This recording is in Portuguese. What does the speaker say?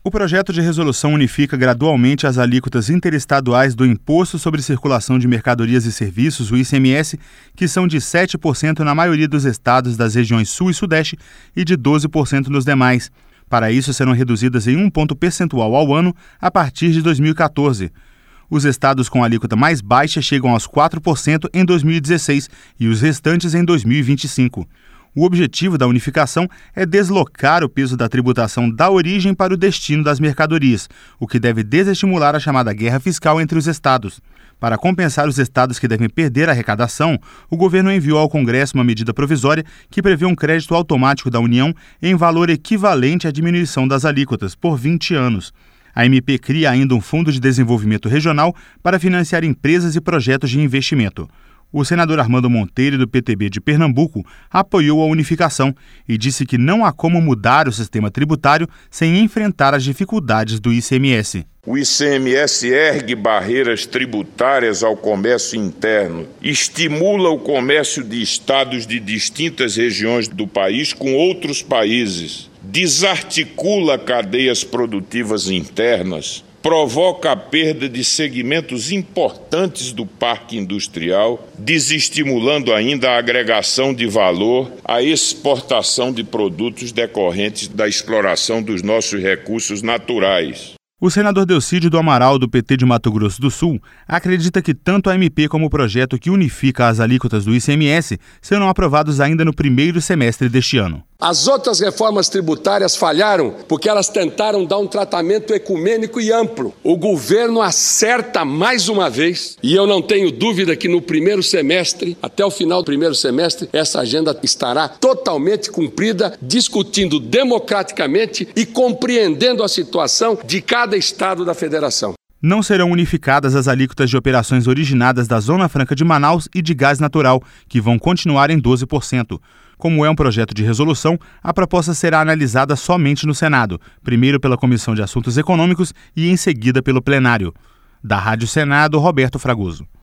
O projeto de resolução unifica gradualmente as alíquotas interestaduais do Imposto sobre Circulação de Mercadorias e Serviços, o ICMS, que são de 7% na maioria dos estados das regiões Sul e Sudeste e de 12% nos demais. Para isso, serão reduzidas em 1 ponto percentual ao ano a partir de 2014. Os estados com alíquota mais baixa chegam aos 4% em 2016 e os restantes em 2025. O objetivo da unificação é deslocar o peso da tributação da origem para o destino das mercadorias, o que deve desestimular a chamada guerra fiscal entre os estados. Para compensar os estados que devem perder a arrecadação, o governo enviou ao Congresso uma medida provisória que prevê um crédito automático da União em valor equivalente à diminuição das alíquotas por 20 anos. A MP cria ainda um fundo de desenvolvimento regional para financiar empresas e projetos de investimento. O senador Armando Monteiro, do PTB de Pernambuco, apoiou a unificação e disse que não há como mudar o sistema tributário sem enfrentar as dificuldades do ICMS. O ICMS ergue barreiras tributárias ao comércio interno, estimula o comércio de estados de distintas regiões do país com outros países, desarticula cadeias produtivas internas, provoca a perda de segmentos importantes do parque industrial, desestimulando ainda a agregação de valor, a exportação de produtos decorrentes da exploração dos nossos recursos naturais. O senador Delcídio do Amaral, do PT de Mato Grosso do Sul, acredita que tanto a MP como o projeto que unifica as alíquotas do ICMS serão aprovados ainda no primeiro semestre deste ano. As outras reformas tributárias falharam porque elas tentaram dar um tratamento ecumênico e amplo. O governo acerta mais uma vez e eu não tenho dúvida que no primeiro semestre, até o final do primeiro semestre, essa agenda estará totalmente cumprida, discutindo democraticamente e compreendendo a situação de cada estado da federação. Não serão unificadas as alíquotas de operações originadas da Zona Franca de Manaus e de gás natural, que vão continuar em 12%. Como é um projeto de resolução, a proposta será analisada somente no Senado, primeiro pela Comissão de Assuntos Econômicos e em seguida pelo plenário. Da Rádio Senado, Roberto Fragoso.